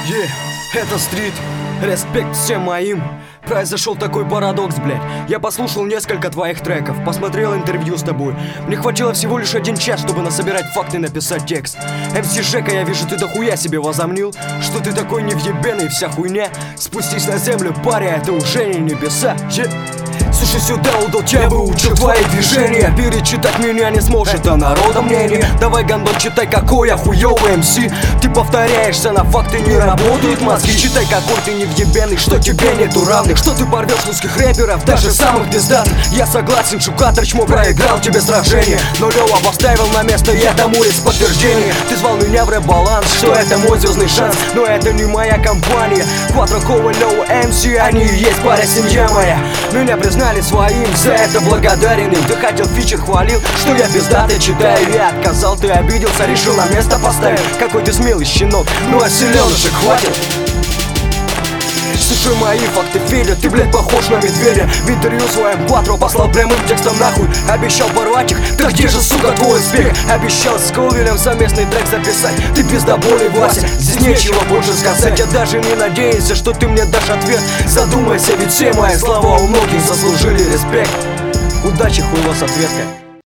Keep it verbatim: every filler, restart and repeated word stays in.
Yeah, это стрит, респект всем моим. Произошел такой парадокс, блядь. Я послушал несколько твоих треков, посмотрел интервью с тобой. Мне хватило всего лишь один час, чтобы насобирать факты и написать текст. эм си Жека, я вижу, ты дохуя себе возомнил, что ты такой невъебенный, вся хуйня. Спустись на землю, паря, это уже не небеса. Yeah. Слушай сюда, удал, я выучил твои движения. Перечитать меня не сможет, это народа мнение. Давай, гандон, читай, какой я хуёвый эм си. Ты повторяешься, на факты не работают мозги. Читай, какой ты невъебенный, что тебе нету равных. Что ты порвешь русских рэперов, даже самых пиздатых. Я согласен, Шукатор чмо проиграл тебе сражение, но Лёва поставил на место, я тому есть подтверждение. Ты звал меня в рэп-баланс, что это мой звездный шанс, но это не моя компания. Квадрокова, Лёва, эм си, они и есть паря, семья моя. Меня признали своим, за это благодарен им. Ты хотел фичер, хвалил, что я пиздатый, читаю, я отказал, ты обиделся, решил на место поставить. Какой ты смелый щенок, ну а селенушек хватит. Слушай мои факты, Федя, ты, блядь, похож на медведя. В интервью своем Кватро послал прямым текстом нахуй. Обещал порвать их, да где же, сука, твой успех? Обещал с Ковелем совместный трек записать. Ты пиздоболый, Вася, здесь нечего больше сказать. Я даже не надеялся, что ты мне дашь ответ. Задумайся, ведь все мои слова у многих заслужили респект. Удачи, хуйло с ответкой.